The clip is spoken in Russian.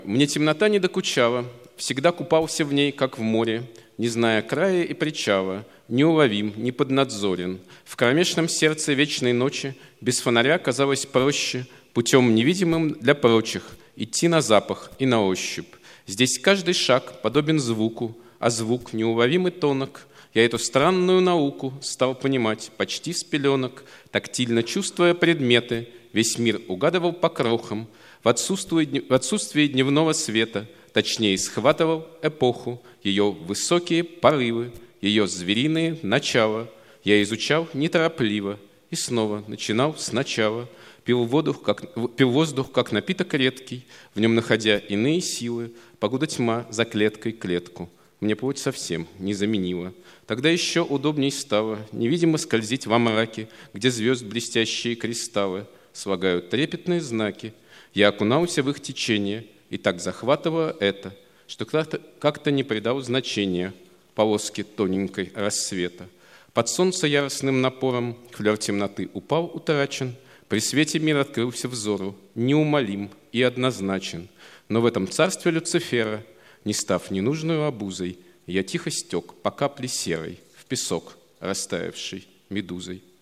Мне темнота не докучала, всегда купался в ней, как в море, не зная края и причала, неуловим, не поднадзорен. В кромешном сердце вечной ночи без фонаря казалось проще, путем невидимым для прочих, идти на запах и на ощупь. Здесь каждый шаг подобен звуку, а звук неуловимый тонок. Я эту странную науку стал понимать почти с пеленок, тактильно чувствуя предметы, весь мир угадывал по крохам, в отсутствии дневного света, точнее схватывал эпоху, ее высокие порывы, ее звериные начала. Я изучал неторопливо и снова начинал сначала, пил воздух, как напиток редкий, в нем находя иные силы, погода тьма за клеткой клетку. Мне плоть совсем не заменила. Тогда еще удобней стало невидимо скользить во мраке, где звезд блестящие кристаллы слагают трепетные знаки. Я окунался в их течение, и так захватывало это, что как-то не придал значения полоске тоненькой рассвета. Под солнце яростным напором флер темноты упал утрачен, при свете мир открылся взору, неумолим и однозначен. Но в этом царстве Люцифера, не став ненужную обузой, я тихо стек по капле серой в песок, растаявший медузой.